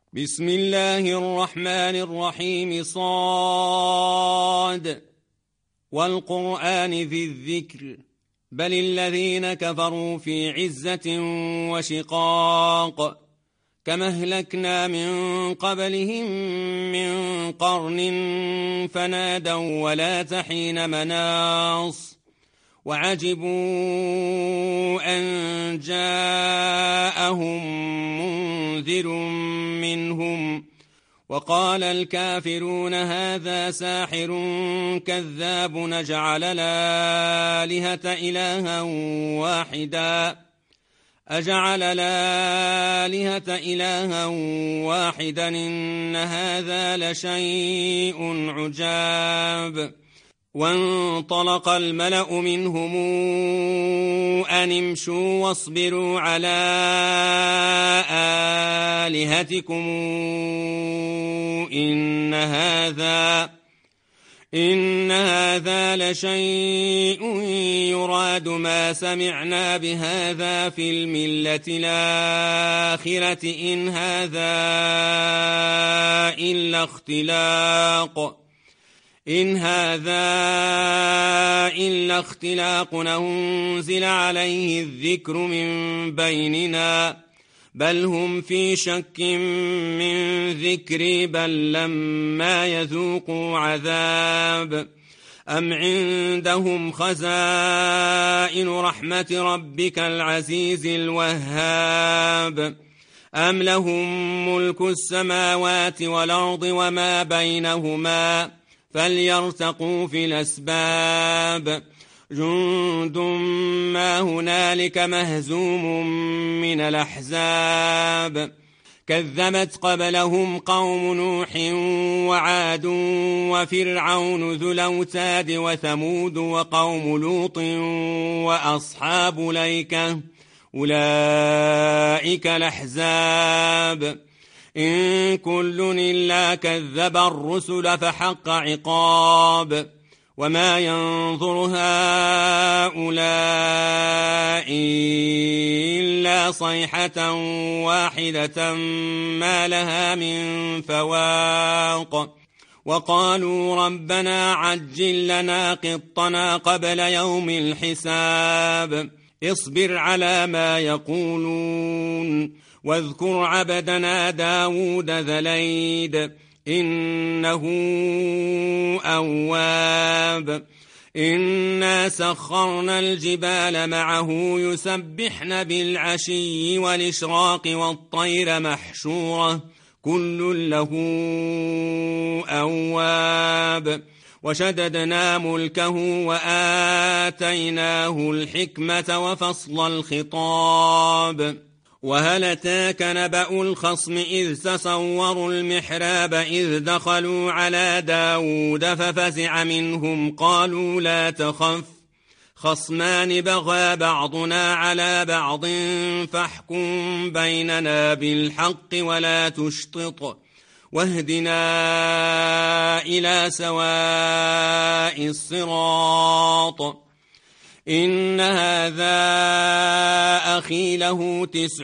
بسم الله الرحمن الرحيم صاد والقرآن ذي الذكر بل الذين كفروا في عزة وشقاق كما أهلكنا من قبلهم من قرن فنادوا ولا تحين مناص وعجبوا أن جاءهم منذر منهم وقال الكافرون هذا ساحر كذاب نجعل الآلهة إلها واحدا أجعل الآلهة إلها واحدا إن هذا لشيء عجاب وانطلق الملأ منهم أن امشوا واصبروا على آلهتكم إن هذا لشيء يراد ما سمعنا بهذا في الملة الآخرة إن هذا إلا اختلاق أنزل عليه الذكر من بيننا بل هم في شك من ذكري بل لما يذوقوا عذاب أم عندهم خزائن رحمة ربك العزيز الوهاب أم لهم ملك السماوات والأرض وما بينهما فليرتقوا في الأسباب جند ما هنالك مهزوم من الأحزاب كذبت قبلهم قوم نوح وعاد وفرعون ذو الأوتاد وثمود وقوم لوط وأصحاب الأيكة أولئك الأحزاب إن كل إلا كذب الرسل فحق عقاب وما ينظر هؤلاء إلا صيحة واحدة ما لها من فواق وقالوا ربنا عجل لنا قطنا قبل يوم الحساب اصبر على ما يقولون واذكر عبدنا داود ذا الأيد إنه أواب إنا سخرنا الجبال معه يسبحن بالعشي والإشراق والطير محشورة كل له أواب وشددنا ملكه وآتيناه الحكمة وفصل الخطاب وهل أتاك نبأ الخصم إذ تصوروا المحراب إذ دخلوا على داود ففزع منهم قالوا لا تخف خصمان بغى بعضنا على بعض فاحكم بيننا بالحق ولا تشطط واهدنا إلى سواء الصراط إن هذا أخي له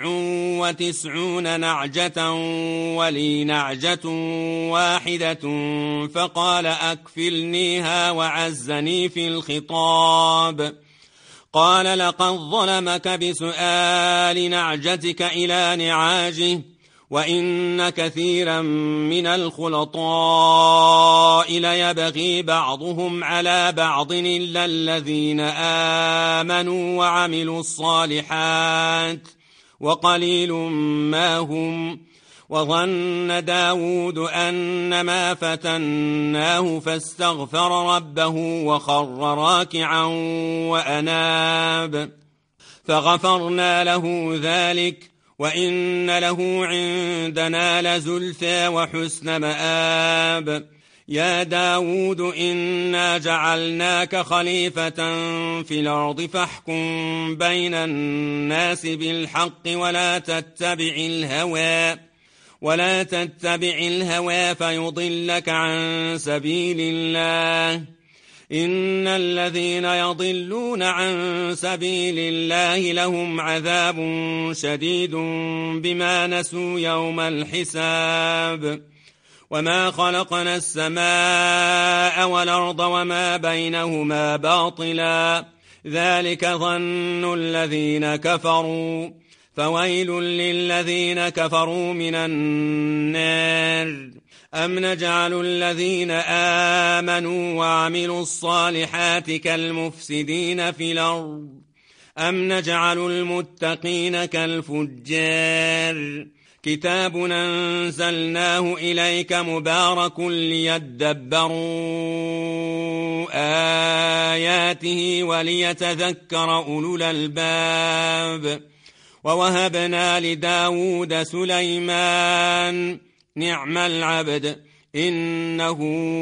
99 نعجة ولي نعجة واحدة فقال أكفلنيها وعزني في الخطاب قال لقد ظلمك بسؤال نعجتك إلى نعاجه وإن كثيرا من الخلطاء ليبغي بعضهم على بعض إلا الذين آمنوا وعملوا الصالحات وقليل ما هم وظن داود أنما فتناه فاستغفر ربه وخر راكعا وأناب فغفرنا له ذلك وإن له عندنا لزلفى وحسن مآب يا داود إنا جعلناك خليفة في الأرض فاحكم بين الناس بالحق ولا تتبع الهوى فيضلك عن سبيل الله إن الذين يضلون عن سبيل الله لهم عذاب شديد بما نسوا يوم الحساب وما خلقنا السماء والأرض وما بينهما باطلا ذلك ظن الذين كفروا فويل للذين كفروا من النار أم نجعل الذين آمنوا وعملوا الصالحات كالمفسدين في الأرض أم نجعل المتقين كالفجار كتاب أنزلناه إليك مبارك ليدبروا آياته وليتذكر أولو الألباب ووهبنا لداود سليمان نعم العبد إنه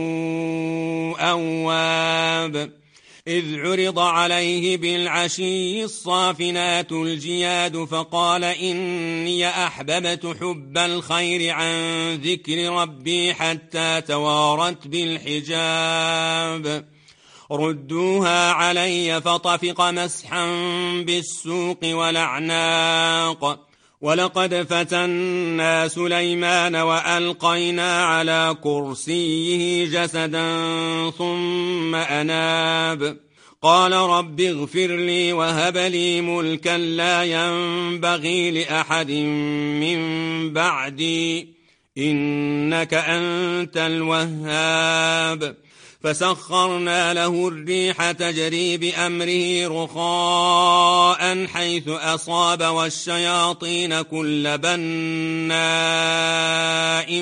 أواب إذ عرض عليه بالعشي الصافنات الجياد فقال إني أحببت حب الخير عن ذكر ربي حتى توارت بالحجاب ردوها علي فطفق مسحا بالسوق والأعناق ولقد فتنا سليمان وألقينا على كرسيه جسدا ثم أناب قال رب اغفر لي وهب لي ملكا لا ينبغي لأحد من بعدي إنك أنت الوهاب فسخرنا له الريح تجري بأمره رخاء حيث أصاب والشياطين كل بناء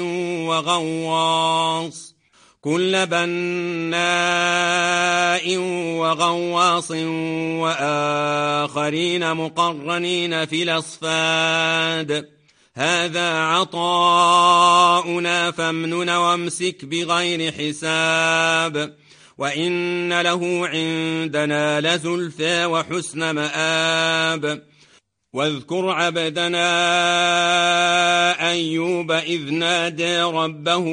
وغواص وآخرين مقرنين في الأصفاد هذا عطاؤنا فامنن وامسك بغير حساب وإن له عندنا لزلفى وحسن مآب واذكر عبدنا أيوب إذ نادى ربه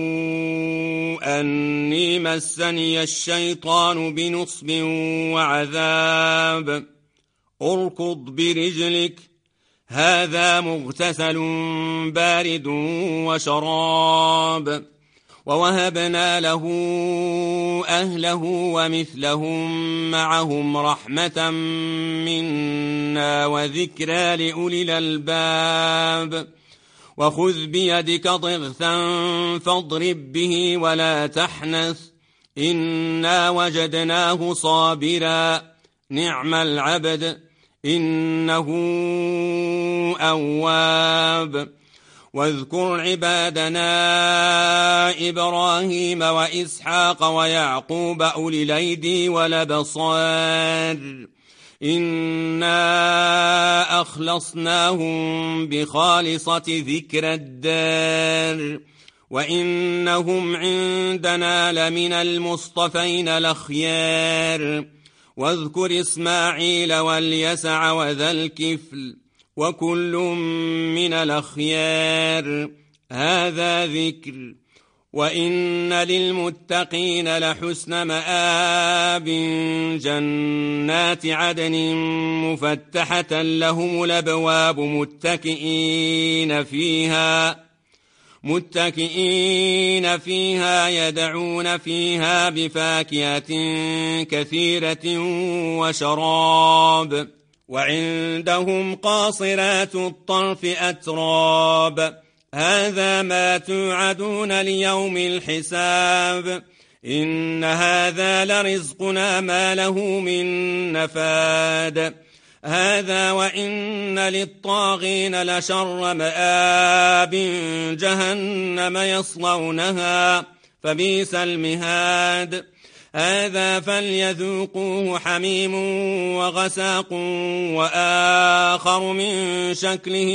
أني مسني الشيطان بنصب وعذاب اركض برجلك هذا مغتسل بارد وشراب ووهبنا له أهله ومثلهم معهم رحمة منا وذكرى لأولي الألباب وخذ بيدك ضغثا فاضرب به ولا تحنث إنا وجدناه صابرا نعم العبد إنه أواب واذكر عبادنا إبراهيم وإسحاق ويعقوب أولي الأيدي والأبصار إنا أخلصناهم بخالصة ذكر الدار وإنهم عندنا لمن المصطفين الأخيار واذكر إسماعيل واليسع وذا الكفل وكل من الأخيار هذا ذكر وإن للمتقين لحسن مآب جنات عدن مفتحة لهم الأبواب متكئين فيها يدعون فيها بفاكهة كثيرة وشراب وعندهم قاصرات الطرف أتراب هذا ما توعدون ليوم الحساب إن هذا لرزقنا ما له من نفاد هذا وإن للطاغين لشر مآب جهنم يصلونها فبئس المهاد هذا فليذوقوه حميم وغساق وآخر من شكله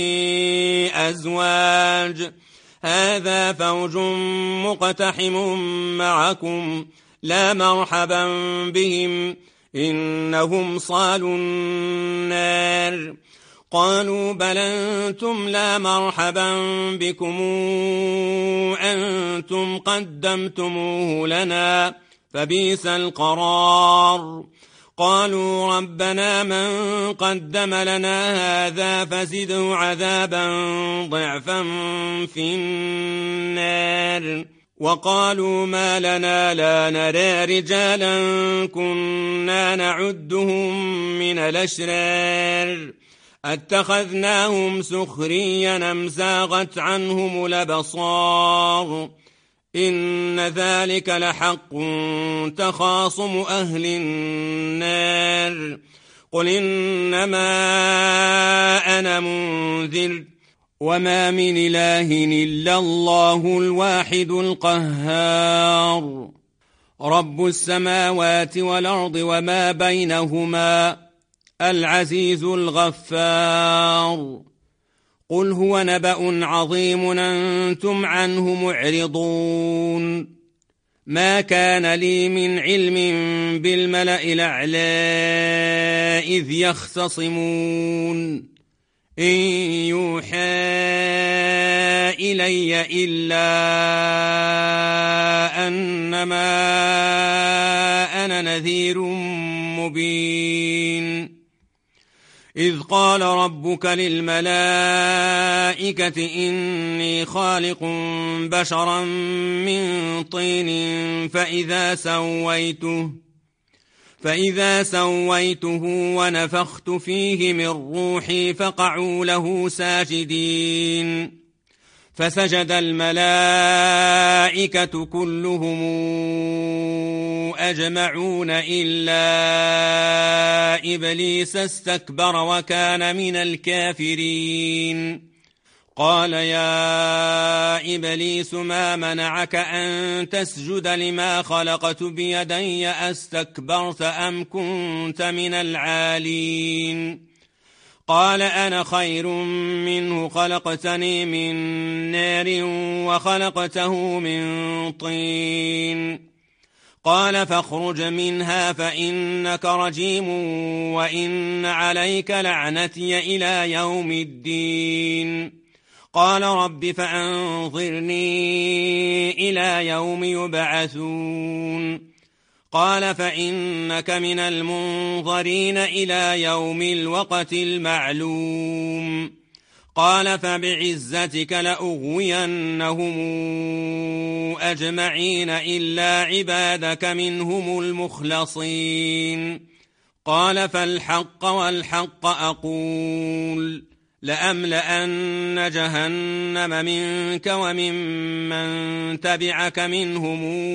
أزواج هذا فوج مقتحم معكم لا مرحبا بهم إنهم صالوا النار قالوا بل أنتم لا مرحبا بكم أنتم قدمتموه لنا فبئس القرار. قالوا ربنا من قدم لنا هذا فزده عذابا ضعفا في النار. وقالوا ما لنا لا نرى رجالا كنا نعدهم من الأشرار اتخذناهم سخريا أم زاغت عنهم الأبصار إن ذلك لحق تخاصم أهل النار. قل إنما أنا منذر وما من إله إلا الله الواحد القهار رب السماوات والأرض وما بينهما العزيز الغفار. قل هو نبأ عظيم أنتم عنه معرضون. ما كان لي من علم بالملأ الأعلى إذ يختصمون إن يوحى إلي إلا أنما أنا نذير مبين. إذ قال ربك للملائكة إني خالق بشرا من طين فإذا سويته ونفخت فيه من روحي فقعوا له ساجدين. فسجد الملائكة كلهم أجمعون إلا إبليس استكبر وكان من الكافرين. قال يا إبليس ما منعك أن تسجد لما خلقت بيدي أستكبرت أم كنت من العالين؟ قال أنا خير منه خلقتني من نار وخلقته من طين. قال فاخرج منها فإنك رجيم وإن عليك لعنتي إلى يوم الدين. قال رب فأنظرني إلى يوم يبعثون. قال فإنك من المنظرين إلى يوم الوقت المعلوم. قال فبعزتك لأغوينهم أجمعين إلا عبادك منهم المخلصين. قال فالحق والحق أقول لأملأن جهنم منك وممن تبعك منهم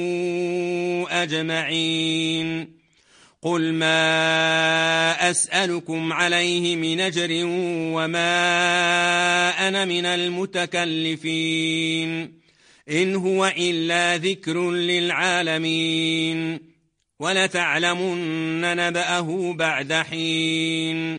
أجمعين. قل ما أسألكم عليه من أجر وما أنا من المتكلفين إن هو إلا ذكر للعالمين ولتعلمن نبأه بعد حين.